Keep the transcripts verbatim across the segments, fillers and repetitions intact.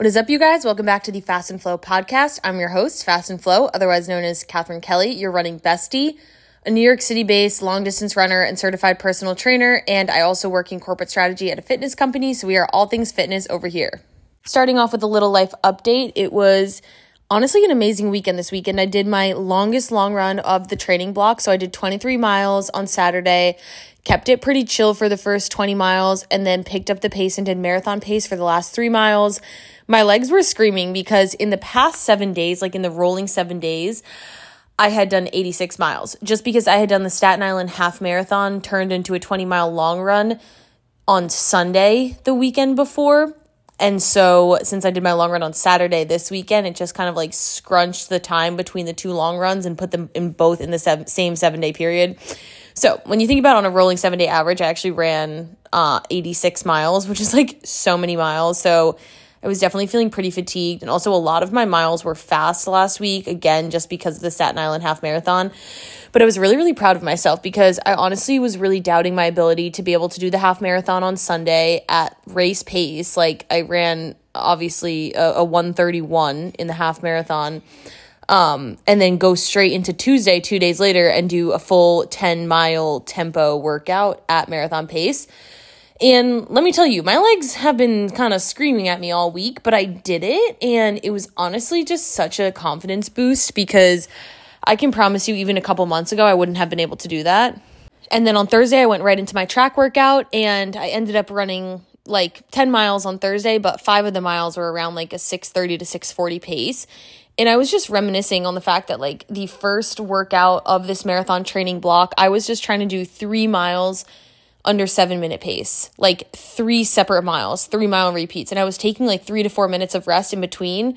What is up, you guys? Welcome back to the Fast and Flow podcast. I'm your host, Fast and Flow, otherwise known as Catherine Kelly, your running bestie, a New York City-based long-distance runner and certified personal trainer, and I also work in corporate strategy at a fitness company, so we are all things fitness over here. Starting off with a little life update, it was honestly an amazing weekend this weekend. I did my longest long run of the training block, so I did twenty-three miles on Saturday, kept it pretty chill for the first twenty miles, and then picked up the pace and did marathon pace for the last three miles. My legs were screaming because in the past seven days, like in the rolling seven days, I had done eighty-six miles. Just because I had done the Staten Island half marathon turned into a twenty mile long run on Sunday the weekend before. And so since I did my long run on Saturday this weekend, it just kind of like scrunched the time between the two long runs and put them in both in the seven, same seven day period. So when you think about on a rolling seven day average, I actually ran uh, eighty-six miles, which is like so many miles. So I was definitely feeling pretty fatigued. And also a lot of my miles were fast last week, again, just because of the Staten Island half marathon. But I was really, really proud of myself because I honestly was really doubting my ability to be able to do the half marathon on Sunday at race pace. Like I ran obviously a, a one thirty-one in the half marathon. Um, and then go straight into Tuesday, two days later, and do a full ten mile tempo workout at marathon pace. And let me tell you, my legs have been kind of screaming at me all week, but I did it. And it was honestly just such a confidence boost because I can promise you, even a couple months ago, I wouldn't have been able to do that. And then on Thursday, I went right into my track workout and I ended up running like ten miles on Thursday, but five of the miles were around like a six thirty to six forty pace. And I was just reminiscing on the fact that like the first workout of this marathon training block, I was just trying to do three miles under seven minute pace, like three separate miles, three mile repeats. And I was taking like three to four minutes of rest in between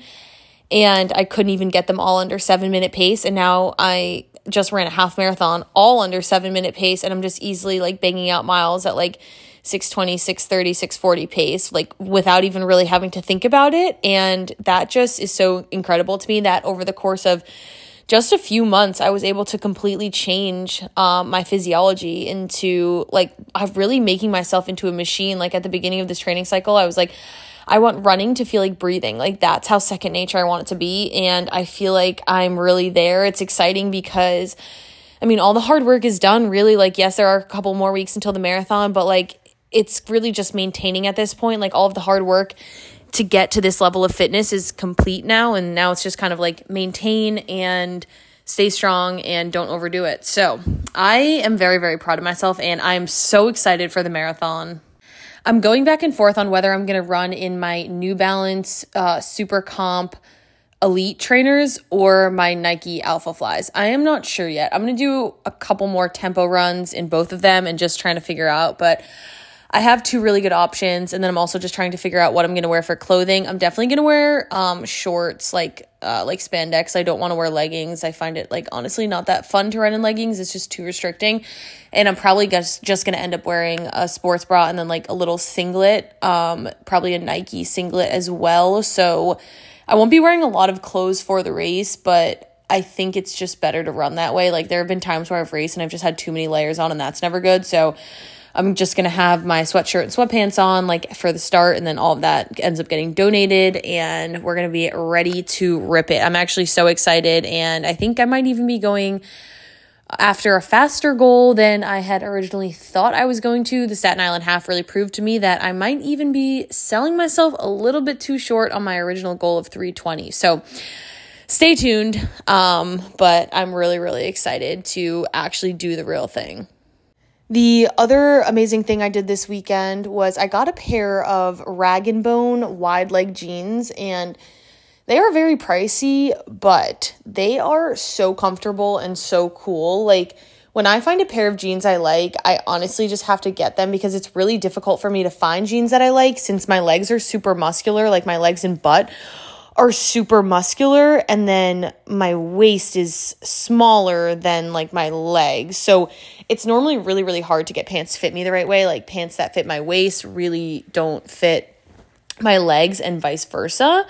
and I couldn't even get them all under seven minute pace. And now I just ran a half marathon all under seven minute pace. And I'm just easily like banging out miles at like six twenty, six thirty, six forty pace, like without even really having to think about it. And that just is so incredible to me that over the course of just a few months, I was able to completely change um, my physiology into like, I'm really making myself into a machine. Like at the beginning of this training cycle, I was like, I want running to feel like breathing. Like that's how second nature I want it to be. And I feel like I'm really there. It's exciting because, I mean, all the hard work is done really. Like, yes, there are a couple more weeks until the marathon, but like, it's really just maintaining at this point. Like all of the hard work to get to this level of fitness is complete now. And now it's just kind of like maintain and stay strong and don't overdo it. So I am very, very proud of myself and I'm so excited for the marathon. I'm going back and forth on whether I'm going to run in my New Balance uh, Super Comp Elite trainers or my Nike Alpha Flies. I am not sure yet. I'm going to do a couple more tempo runs in both of them and just trying to figure out, but I have two really good options, and then I'm also just trying to figure out what I'm going to wear for clothing. I'm definitely going to wear um, shorts like uh, like spandex. I don't want to wear leggings. I find it like honestly not that fun to run in leggings. It's just too restricting, and I'm probably just, just going to end up wearing a sports bra and then like a little singlet, um, probably a Nike singlet as well. So I won't be wearing a lot of clothes for the race, but I think it's just better to run that way. Like there have been times where I've raced and I've just had too many layers on, and that's never good. So I'm just going to have my sweatshirt and sweatpants on like for the start, and then all of that ends up getting donated and we're going to be ready to rip it. I'm actually so excited, and I think I might even be going after a faster goal than I had originally thought I was going to. The Staten Island half really proved to me that I might even be selling myself a little bit too short on my original goal of three twenty. So stay tuned, um, but I'm really, really excited to actually do the real thing. The other amazing thing I did this weekend was I got a pair of Rag and Bone wide leg jeans, and they are very pricey, but they are so comfortable and so cool. Like when I find a pair of jeans I like, I honestly just have to get them because it's really difficult for me to find jeans that I like since my legs are super muscular, like my legs and butt are super muscular, and then my waist is smaller than like my legs. So it's normally really, really hard to get pants to fit me the right way. Like pants that fit my waist really don't fit my legs and vice versa.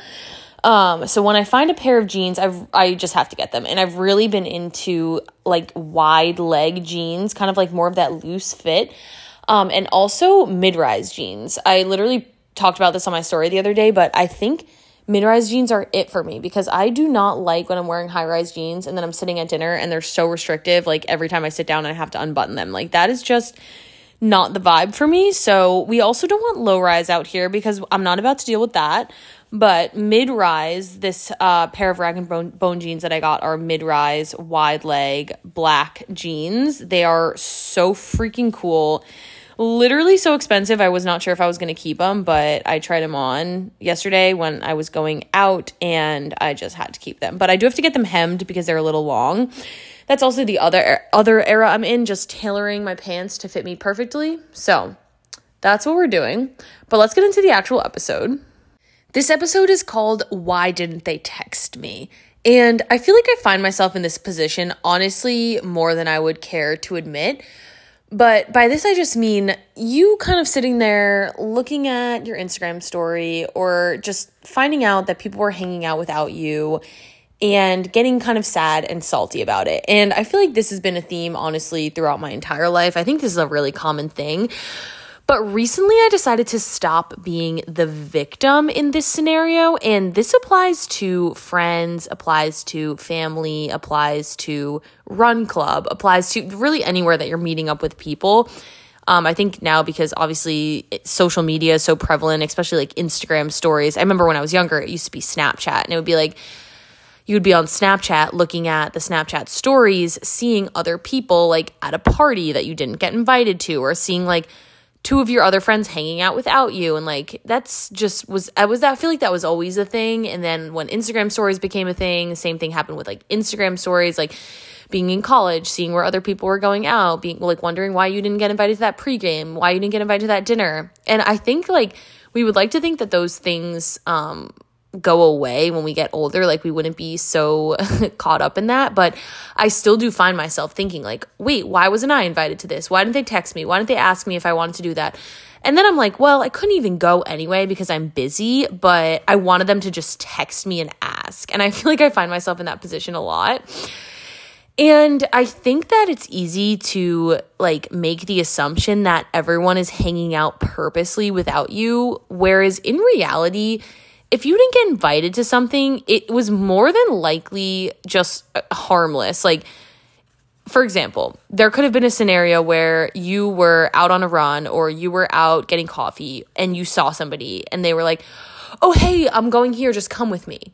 Um, so when I find a pair of jeans, I've, I just have to get them. And I've really been into like wide leg jeans, kind of like more of that loose fit. Um, and also mid-rise jeans. I literally talked about this on my story the other day, but I think mid-rise jeans are it for me because I do not like when I'm wearing high-rise jeans and then I'm sitting at dinner and they're so restrictive. Like every time I sit down, I have to unbutton them. Like that is just not the vibe for me. So we also don't want low-rise out here because I'm not about to deal with that. But mid-rise, this uh, pair of Rag and Bone, Bone jeans that I got are mid-rise, wide leg, black jeans. They are so freaking cool. Literally so expensive. I was not sure if I was going to keep them, but I tried them on yesterday when I was going out and I just had to keep them. But I do have to get them hemmed because they're a little long. That's also the other other era I'm in, just tailoring my pants to fit me perfectly. So that's what we're doing. But let's get into the actual episode. This episode is called Why Didn't They Text Me? And I feel like I find myself in this position, honestly, more than I would care to admit. But by this, I just mean you kind of sitting there looking at your Instagram story or just finding out that people were hanging out without you and getting kind of sad and salty about it. And I feel like this has been a theme, honestly, throughout my entire life. I think this is a really common thing. But recently I decided to stop being the victim in this scenario. And this applies to friends, applies to family, applies to run club, applies to really anywhere that you're meeting up with people. Um, I think now because obviously social media is so prevalent, especially like Instagram stories. I remember when I was younger, it used to be Snapchat and it would be like, you would be on Snapchat looking at the Snapchat stories, seeing other people like at a party that you didn't get invited to or seeing like two of your other friends hanging out without you. And like, that's just was, I was, I feel like that was always a thing. And then when Instagram stories became a thing, the same thing happened with like Instagram stories, like being in college, seeing where other people were going out, being like wondering why you didn't get invited to that pregame, why you didn't get invited to that dinner. And I think like, we would like to think that those things, um, go away when we get older, like we wouldn't be so caught up in that. But I still do find myself thinking like, wait, why wasn't I invited to this? Why didn't they text me? Why didn't they ask me if I wanted to do that? And then I'm like, well, I couldn't even go anyway because I'm busy, but I wanted them to just text me and ask. And I feel like I find myself in that position a lot. And I think that it's easy to like make the assumption that everyone is hanging out purposely without you, whereas in reality, if you didn't get invited to something, it was more than likely just harmless. Like, for example, there could have been a scenario where you were out on a run or you were out getting coffee and you saw somebody and they were like, oh, hey, I'm going here. Just come with me.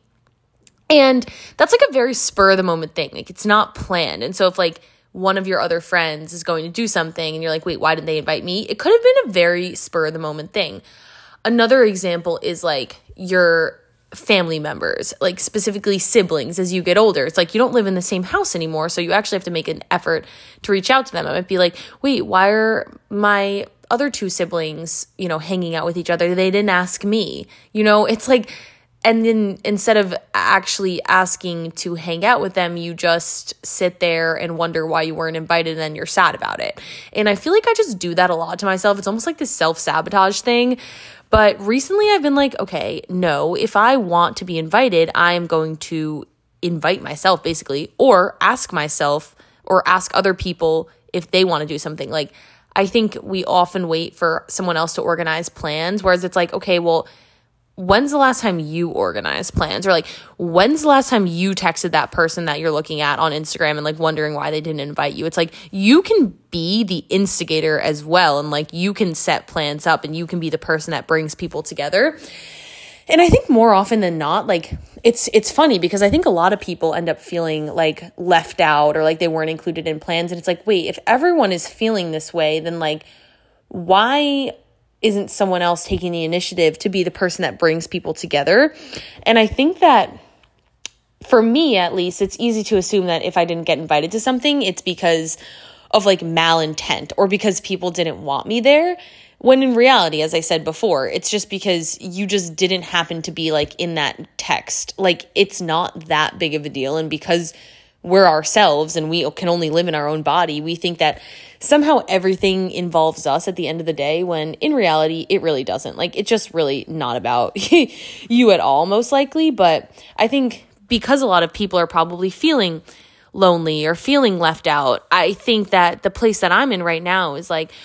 And that's like a very spur of the moment thing. Like, it's not planned. And so if like one of your other friends is going to do something and you're like, wait, why didn't they invite me? It could have been a very spur of the moment thing. Another example is like your family members, like specifically siblings as you get older. It's like you don't live in the same house anymore, so you actually have to make an effort to reach out to them. I might be like, wait, why are my other two siblings, you know, hanging out with each other? They didn't ask me. You know, it's like, and then instead of actually asking to hang out with them, you just sit there and wonder why you weren't invited and then you're sad about it. And I feel like I just do that a lot to myself. It's almost like this self-sabotage thing. But recently I've been like, okay, no, if I want to be invited, I am going to invite myself basically, or ask myself or ask other people if they want to do something. Like, I think we often wait for someone else to organize plans, whereas it's like, okay, well, when's the last time you organized plans? Or like, when's the last time you texted that person that you're looking at on Instagram and like wondering why they didn't invite you? It's like, you can be the instigator as well. And like, you can set plans up and you can be the person that brings people together. And I think more often than not, like it's, it's funny because I think a lot of people end up feeling like left out or like they weren't included in plans. And it's like, wait, if everyone is feeling this way, then like, why isn't someone else taking the initiative to be the person that brings people together? And I think that for me, at least, it's easy to assume that if I didn't get invited to something, it's because of like malintent or because people didn't want me there. When in reality, as I said before, it's just because you just didn't happen to be like in that text. Like, it's not that big of a deal. And because we're ourselves and we can only live in our own body, we think that somehow everything involves us at the end of the day, when in reality, it really doesn't. Like, it's just really not about you at all, most likely. But I think because a lot of people are probably feeling lonely or feeling left out, I think that the place that I'm in right now is like,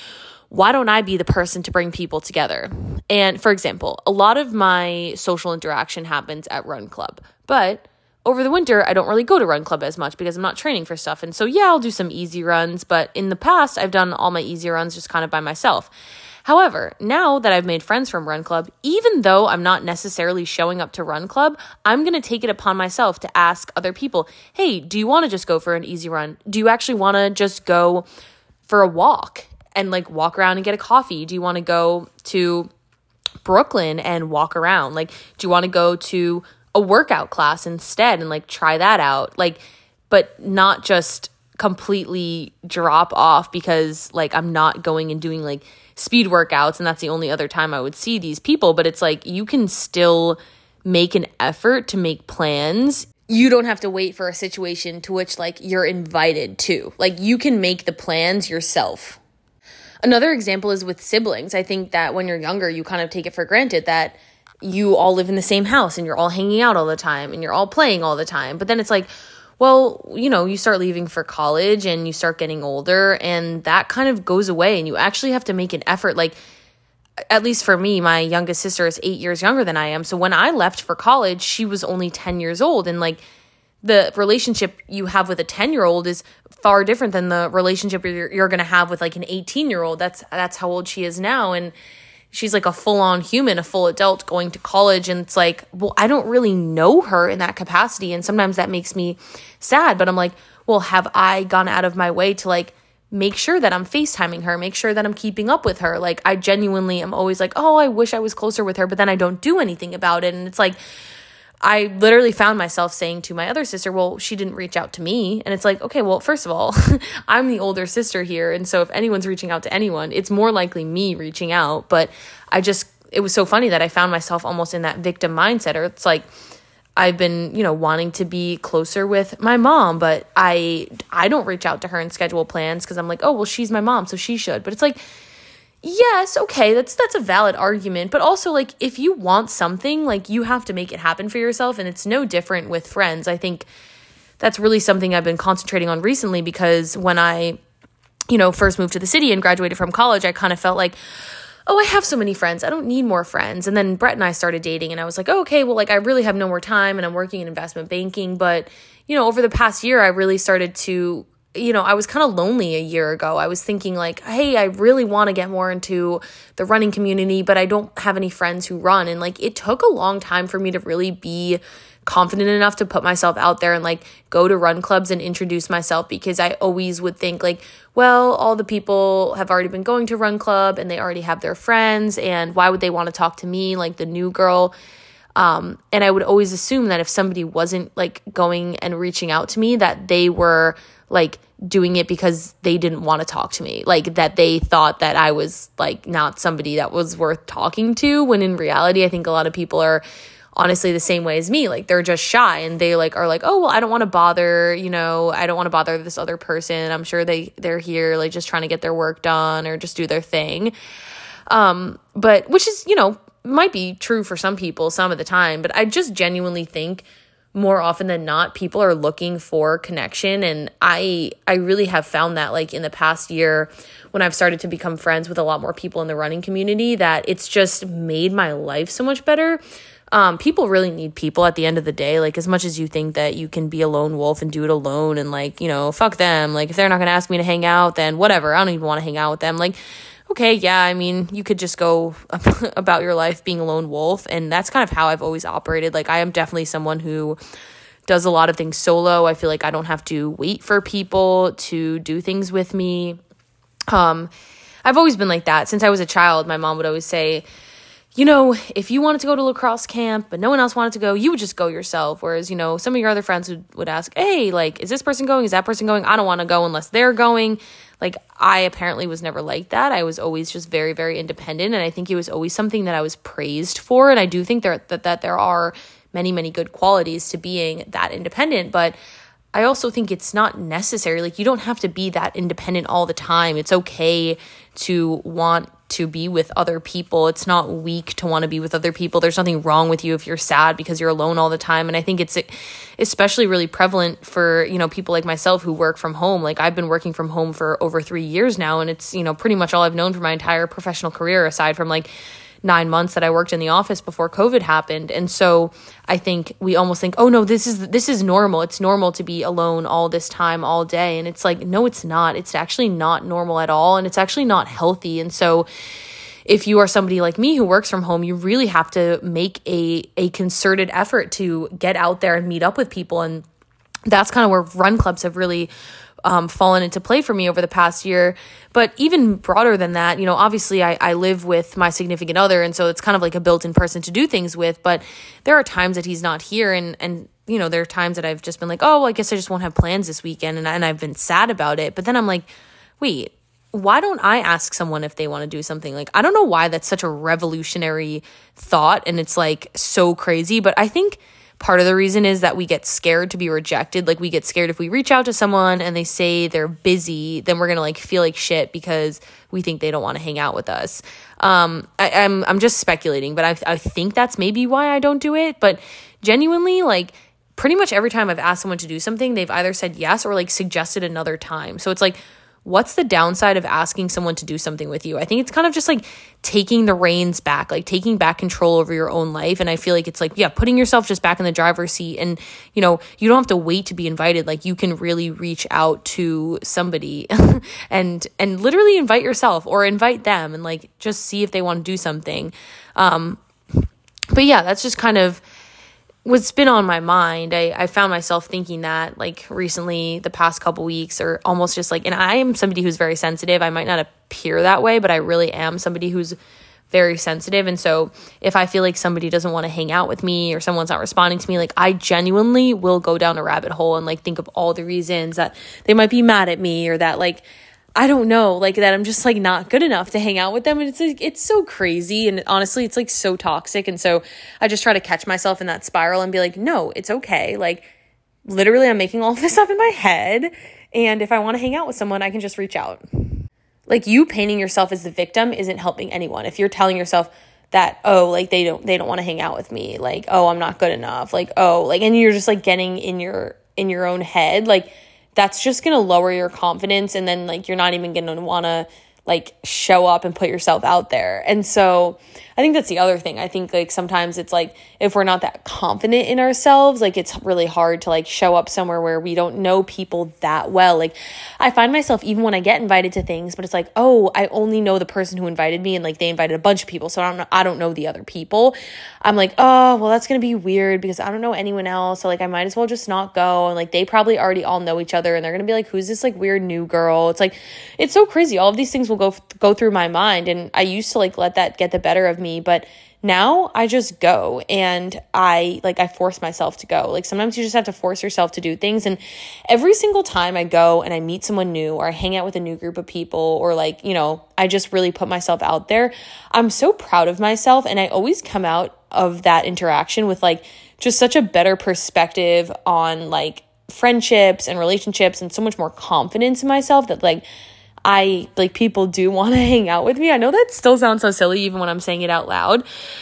why don't I be the person to bring people together? And for example, a lot of my social interaction happens at Run Club, but over the winter, I don't really go to Run Club as much because I'm not training for stuff. And so, yeah, I'll do some easy runs, but in the past, I've done all my easy runs just kind of by myself. However, now that I've made friends from Run Club, even though I'm not necessarily showing up to Run Club, I'm going to take it upon myself to ask other people, hey, do you want to just go for an easy run? Do you actually want to just go for a walk and like walk around and get a coffee? Do you want to go to Brooklyn and walk around? Like, do you want to go to a workout class instead and like try that out? Like, but not just completely drop off because like I'm not going and doing like speed workouts and that's the only other time I would see these people. But it's like you can still make an effort to make plans. You don't have to wait for a situation to which like you're invited to. Like you can make the plans yourself. Another example is with siblings. I think that when you're younger, you kind of take it for granted that you all live in the same house and you're all hanging out all the time and you're all playing all the time. But then it's like, well, you know, you start leaving for college and you start getting older and that kind of goes away and you actually have to make an effort. Like, at least for me, my youngest sister is eight years younger than I am. So when I left for college, she was only ten years old. And like the relationship you have with a ten-year-old is far different than the relationship you're, you're going to have with like an eighteen-year-old. That's that's how old she is now. And she's like a full-on human, a full adult going to college. And it's like, well, I don't really know her in that capacity. And sometimes that makes me sad. But I'm like, well, have I gone out of my way to like make sure that I'm FaceTiming her, make sure that I'm keeping up with her? Like I genuinely am always like, oh, I wish I was closer with her, but then I don't do anything about it. And it's like, I literally found myself saying to my other sister, well, she didn't reach out to me. And it's like, okay, well, first of all, I'm the older sister here. And so if anyone's reaching out to anyone, it's more likely me reaching out. But I just, it was so funny that I found myself almost in that victim mindset. Or it's like, I've been, you know, wanting to be closer with my mom, but I, I don't reach out to her and schedule plans because I'm like, oh, well, she's my mom, so she should. But it's like, yes, okay, that's that's a valid argument, but also like if you want something, like you have to make it happen for yourself, and it's no different with friends. I think that's really something I've been concentrating on recently because when I, you know, first moved to the city and graduated from college, I kind of felt like, oh, I have so many friends, I don't need more friends. And then Brett and I started dating and I was like, oh, okay, well, like I really have no more time and I'm working in investment banking. But, you know, over the past year, I really started to, you know, I was kind of lonely a year ago. I was thinking like, hey, I really want to get more into the running community, but I don't have any friends who run. And like, it took a long time for me to really be confident enough to put myself out there and like go to run clubs and introduce myself, because I always would think like, well, all the people have already been going to run club and they already have their friends, and why would they want to talk to me, like the new girl? Um, and I would always assume that if somebody wasn't like going and reaching out to me, that they were like doing it because they didn't want to talk to me, like that they thought that I was like not somebody that was worth talking to, when in reality, I think a lot of people are honestly the same way as me. Like they're just shy and they like are like, oh, well, I don't want to bother, you know, I don't want to bother this other person. I'm sure they, they're here like just trying to get their work done or just do their thing. Um, but which is, you know, might be true for some people some of the time, but I just genuinely think more often than not, people are looking for connection. And I, I really have found that like in the past year when I've started to become friends with a lot more people in the running community, that it's just made my life so much better. Um, people really need people at the end of the day. Like as much as you think that you can be a lone wolf and do it alone and like, you know, fuck them. Like if they're not going to ask me to hang out, then whatever. I don't even want to hang out with them. Like, okay, yeah, I mean, you could just go about your life being a lone wolf. And that's kind of how I've always operated. Like I am definitely someone who does a lot of things solo. I feel like I don't have to wait for people to do things with me. Um, I've always been like that. Since I was a child, my mom would always say, you know, if you wanted to go to lacrosse camp, but no one else wanted to go, you would just go yourself. Whereas, you know, some of your other friends would, would ask, hey, like, is this person going? Is that person going? I don't want to go unless they're going. Like, I apparently was never like that. I was always just very, very independent. And I think it was always something that I was praised for. And I do think there, that, that there are many, many good qualities to being that independent. But I also think it's not necessary. Like, you don't have to be that independent all the time. It's okay to want to be with other people. It's not weak to want to be with other people. There's nothing wrong with you if you're sad because you're alone all the time. And I think it's especially really prevalent for, you know, people like myself who work from home. Like I've been working from home for over three years now, and it's, you know, pretty much all I've known for my entire professional career, aside from like nine months that I worked in the office before COVID happened. And so I think we almost think, oh no, this is, this is normal. It's normal to be alone all this time, all day. And it's like, no, it's not. It's actually not normal at all. And it's actually not healthy. And so if you are somebody like me who works from home, you really have to make a, a concerted effort to get out there and meet up with people. And that's kind of where run clubs have really Um, fallen into play for me over the past year. But even broader than that, you know, obviously I, I live with my significant other, and so it's kind of like a built-in person to do things with, but there are times that he's not here, and, and you know, there are times that I've just been like, oh, well, I guess I just won't have plans this weekend, and, and I've been sad about it. But then I'm like, wait, why don't I ask someone if they want to do something? Like, I don't know why that's such a revolutionary thought, and it's like so crazy, but I think part of the reason is that we get scared to be rejected. Like we get scared if we reach out to someone and they say they're busy, then we're going to like feel like shit because we think they don't want to hang out with us. Um, I, I'm, I'm just speculating, but I, I think that's maybe why I don't do it. But genuinely, like pretty much every time I've asked someone to do something, they've either said yes or like suggested another time. So it's like, what's the downside of asking someone to do something with you? I think it's kind of just like taking the reins back, like taking back control over your own life. And I feel like it's like, yeah, putting yourself just back in the driver's seat. And, you know, you don't have to wait to be invited. Like you can really reach out to somebody and, and literally invite yourself or invite them and like, just see if they want to do something. Um, but yeah, that's just kind of what's been on my mind. I, I found myself thinking that like recently, the past couple weeks, or almost just like, and I am somebody who's very sensitive. I might not appear that way, but I really am somebody who's very sensitive. And so if I feel like somebody doesn't want to hang out with me or someone's not responding to me, like I genuinely will go down a rabbit hole and like think of all the reasons that they might be mad at me, or that like, I don't know, like that I'm just like not good enough to hang out with them. And it's like, it's so crazy. And honestly, it's like so toxic. And so I just try to catch myself in that spiral and be like, no, it's okay. Like literally I'm making all of this up in my head. And if I want to hang out with someone, I can just reach out. Like you painting yourself as the victim isn't helping anyone. If you're telling yourself that, oh, like they don't, they don't want to hang out with me. Like, oh, I'm not good enough. Like, oh, like, and you're just like getting in your, in your own head. Like, that's just going to lower your confidence. And then like, you're not even going to want to like show up and put yourself out there. And so I think that's the other thing. I think like sometimes it's like, if we're not that confident in ourselves, like it's really hard to like show up somewhere where we don't know people that well. Like I find myself, even when I get invited to things, but it's like, oh, I only know the person who invited me, and like they invited a bunch of people, so I don't know, I don't know the other people. I'm like, oh, well, that's going to be weird because I don't know anyone else. So like, I might as well just not go. And like, they probably already all know each other, and they're going to be like, who's this like weird new girl? It's like, it's so crazy. All of these things will go, go through my mind. And I used to like let that get the better of me, but now I just go, and I like, I force myself to go. Like sometimes you just have to force yourself to do things. And every single time I go and I meet someone new, or I hang out with a new group of people, or like, you know, I just really put myself out there, I'm so proud of myself. And I always come out of that interaction with like just such a better perspective on like friendships and relationships, and so much more confidence in myself that like, I like people do want to hang out with me. I know that still sounds so silly even when I'm saying it out loud.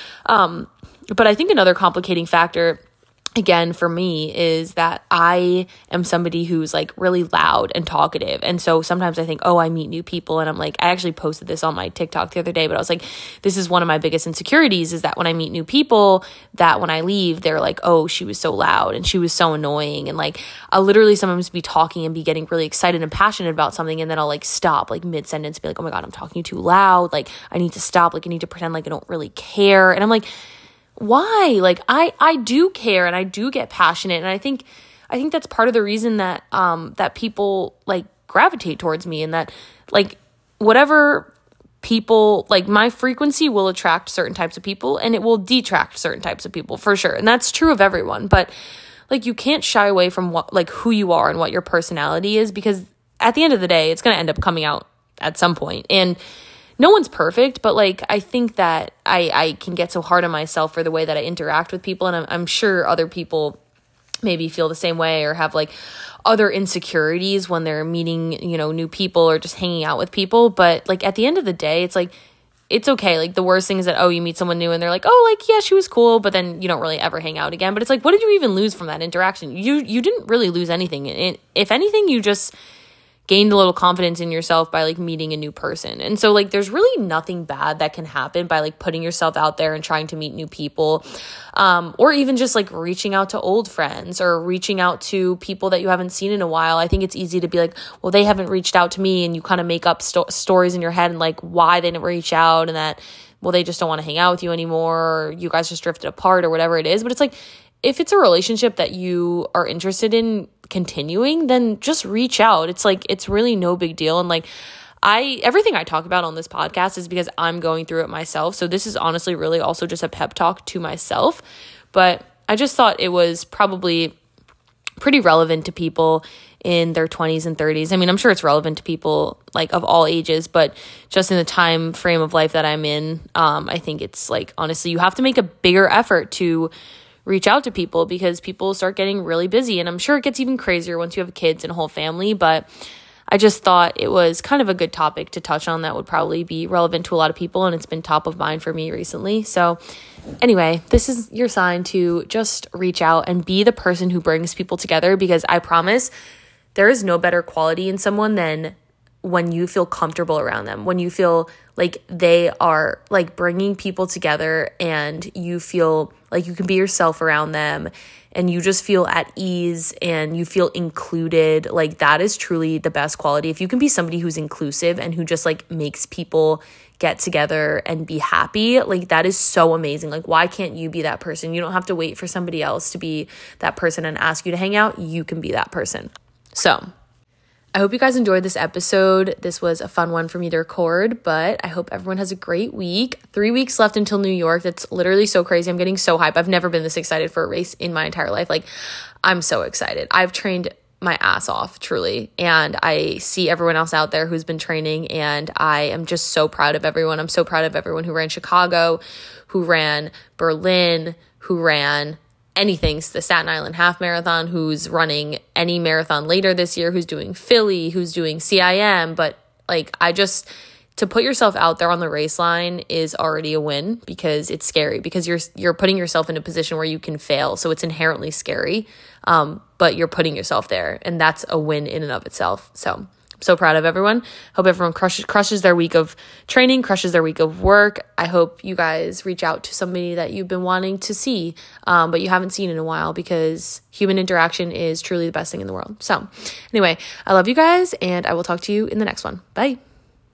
Um, but I think another complicating factor, again, for me, is that I am somebody who's like really loud and talkative. And so sometimes I think, oh, I meet new people. And I'm like, I actually posted this on my TikTok the other day, but I was like, this is one of my biggest insecurities, is that when I meet new people, that when I leave, they're like, oh, she was so loud and she was so annoying. And like, I'll literally sometimes be talking and be getting really excited and passionate about something. And then I'll like stop like mid sentence, be like, oh my God, I'm talking too loud. Like I need to stop. Like I need to pretend like I don't really care. And I'm like, why? Like I, I do care, and I do get passionate. And I think, I think that's part of the reason that, um, that people like gravitate towards me, and that like whatever people, like my frequency will attract certain types of people, and it will detract certain types of people for sure. And that's true of everyone, but like you can't shy away from what, like who you are and what your personality is, because at the end of the day, it's going to end up coming out at some point. And no one's perfect, but like, I think that I, I can get so hard on myself for the way that I interact with people. And I'm, I'm sure other people maybe feel the same way, or have like other insecurities when they're meeting, you know, new people or just hanging out with people. But like at the end of the day, it's like, it's okay. Like, the worst thing is that, oh, you meet someone new and they're like, oh, like, yeah, she was cool, but then you don't really ever hang out again. But it's like, what did you even lose from that interaction? You you didn't really lose anything. It, if anything, you just gained a little confidence in yourself by like meeting a new person. And so like there's really nothing bad that can happen by like putting yourself out there and trying to meet new people, um, or even just like reaching out to old friends or reaching out to people that you haven't seen in a while. I think it's easy to be like, well, they haven't reached out to me, and you kind of make up sto- stories in your head and like why they didn't reach out, and that, well, they just don't want to hang out with you anymore, or you guys just drifted apart, or whatever it is. But it's like, if it's a relationship that you are interested in continuing, then just reach out. It's like, it's really no big deal. And like, I, everything I talk about on this podcast is because I'm going through it myself. So this is honestly really also just a pep talk to myself. But I just thought it was probably pretty relevant to people in their twenties and thirties. I mean, I'm sure it's relevant to people like of all ages, but just in the time frame of life that I'm in, um, I think it's like, honestly, you have to make a bigger effort to reach out to people, because people start getting really busy. And I'm sure it gets even crazier once you have kids and a whole family. But I just thought it was kind of a good topic to touch on that would probably be relevant to a lot of people. And it's been top of mind for me recently. So anyway, this is your sign to just reach out and be the person who brings people together, because I promise there is no better quality in someone than when you feel comfortable around them, when you feel like they are like bringing people together and you feel like you can be yourself around them and you just feel at ease and you feel included. Like, that is truly the best quality. If you can be somebody who's inclusive and who just like makes people get together and be happy, like, that is so amazing. Like, why can't you be that person? You don't have to wait for somebody else to be that person and ask you to hang out. You can be that person. So I hope you guys enjoyed this episode. This was a fun one for me to record, but I hope everyone has a great week. Three weeks left until New York. That's literally so crazy. I'm getting so hyped. I've never been this excited for a race in my entire life. Like, I'm so excited. I've trained my ass off, truly. And I see everyone else out there who's been training, and I am just so proud of everyone. I'm so proud of everyone who ran Chicago, who ran Berlin, who ran anything, the Staten Island Half Marathon, who's running any marathon later this year, who's doing Philly, who's doing C I M. But like, I just, to put yourself out there on the race line is already a win, because it's scary, because you're you're putting yourself in a position where you can fail. So it's inherently scary, um, but you're putting yourself there, and that's a win in and of itself. So I'm so proud of everyone. Hope everyone crushes crushes their week of training, crushes their week of work. I hope you guys reach out to somebody that you've been wanting to see, um, but you haven't seen in a while, because human interaction is truly the best thing in the world. So anyway, I love you guys, and I will talk to you in the next one. Bye.